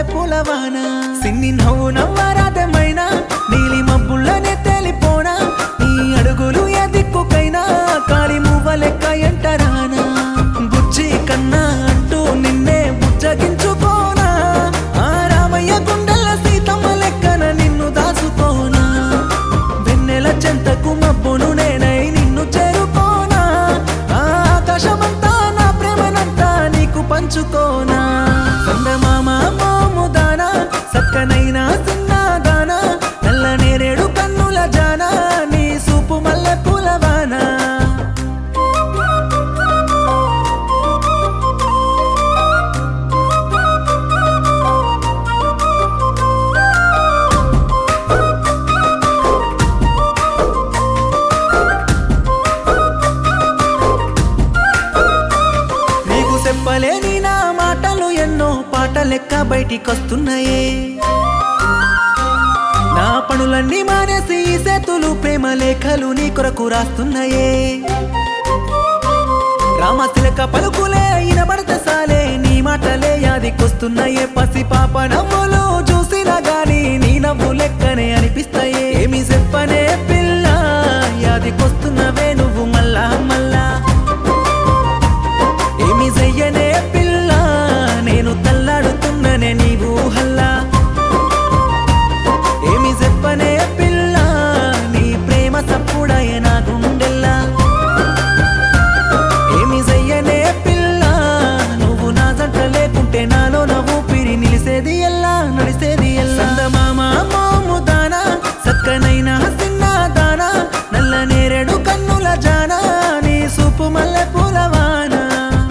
పూలవాన సిన్ని నవ్వు నవ్వరాదమైనా నీలి మబ్బుల్లనే తేలిపోనా నీ అడుగులు ఏ దిక్కుకైనా కాలి మువ్వ లెక్క ఎంటరానా బుజ్జి కన్నా అంటూ నిన్నే బుజ్జగించుకోనా ఆ రామయ్య గుండెల సీతమ్మ లెక్కన నిన్ను దాసుకోనా వెన్నెల చెంతకు మబ్బును నేనై నిన్ను చేరుకోనా ఆ ఆకాశమంతా నా ప్రేమనంతా నీకు పంచుకోనా చందమామ మోముదానా సక్కనైనా సిన్నదానా నల్ల నేరేడు కన్నుల జానా నీ సూపు మల్లె పూలవానా నీకు చెప్పలేని నా మాటలు ఎన్నో పాటలెక్క బయటికొస్తున్నాయే నా పనులన్నీ మానేసి ఈ సేతులు ప్రేమ లేఖలు నీ కొరకు రాస్తున్నాయే రామశిలక పలుకులే వినబడితే సాలే నీ మాటలే యాదికొస్తున్నాయే పసి పాప నవ్వులు చూసినా గాని నీ నవ్వు లెక్కనే అనిపిస్తాయే ఏమి చెప్పనే పిల్ల యాదికొస్తున్నవే నువ్వు మళ్ళా మళ్ళా ఏమి చెయ్యనే పిల్ల నేను తల్లాడుతున్ననే నీవు హల్లా ఏమి చెప్పనే పిల్ల నీ ప్రేమ సప్పుడయ నా గుండెల్లా ఏమి చెయ్యనే పిల్ల నువ్వు నా జంట లేకుంటే నాలో నవ్వు పిరి నిలిసేది ఎల్లా నడిసేది ఎల్లా చందమామ మోముదానా సక్కనైనా సిన్నదానా నల్ల నేరేడు కన్నుల జానా నీ సూపు మల్లె పూలవానా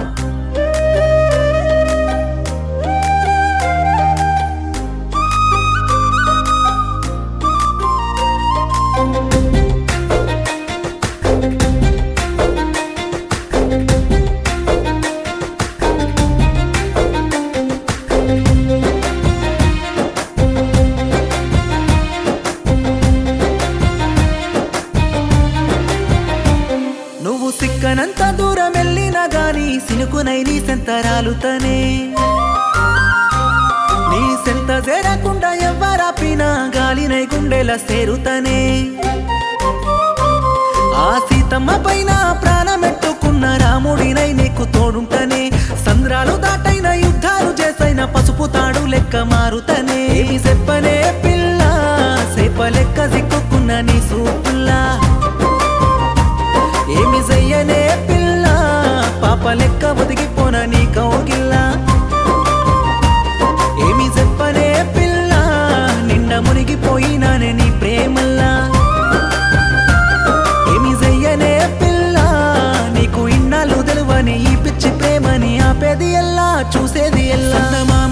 నువ్వు సిక్కనంత దూరం వెళ్ళినా గాని సినుకునై నీ సెంతరాలుతనే నీ సెంత చేరకుండా ఎవ్వరాపినా గాలినై గుండెల సేరుతనే ఆ సీతమ్మ పైన ప్రాణమెట్టుకున్న రాముడినై నీకు తోడుంటనే సంద్రాలు దాటైన యుద్ధాలు చేసైన పసుపు తాడు లెక్క మారుతనే ఏమి చెప్పనే పిల్ల సేప లెక్క సిక్కుకున్న నీ సూపుల్లా ఏమి చెయ్యనే పిల్ల పాప లెక్క ఒదిగిపోన నీ కౌగిల్లా ఏమి చెప్పనే పిల్ల నిండ మునిగిపోయినానే నీ ప్రేమల్లా ఏమి చెయ్యనే పిల్ల నీకు ఇన్నాళ్ళు తెలువని ఈ పిచ్చి ప్రేమని ఆపేది ఎల్లా చూసేది ఎల్లా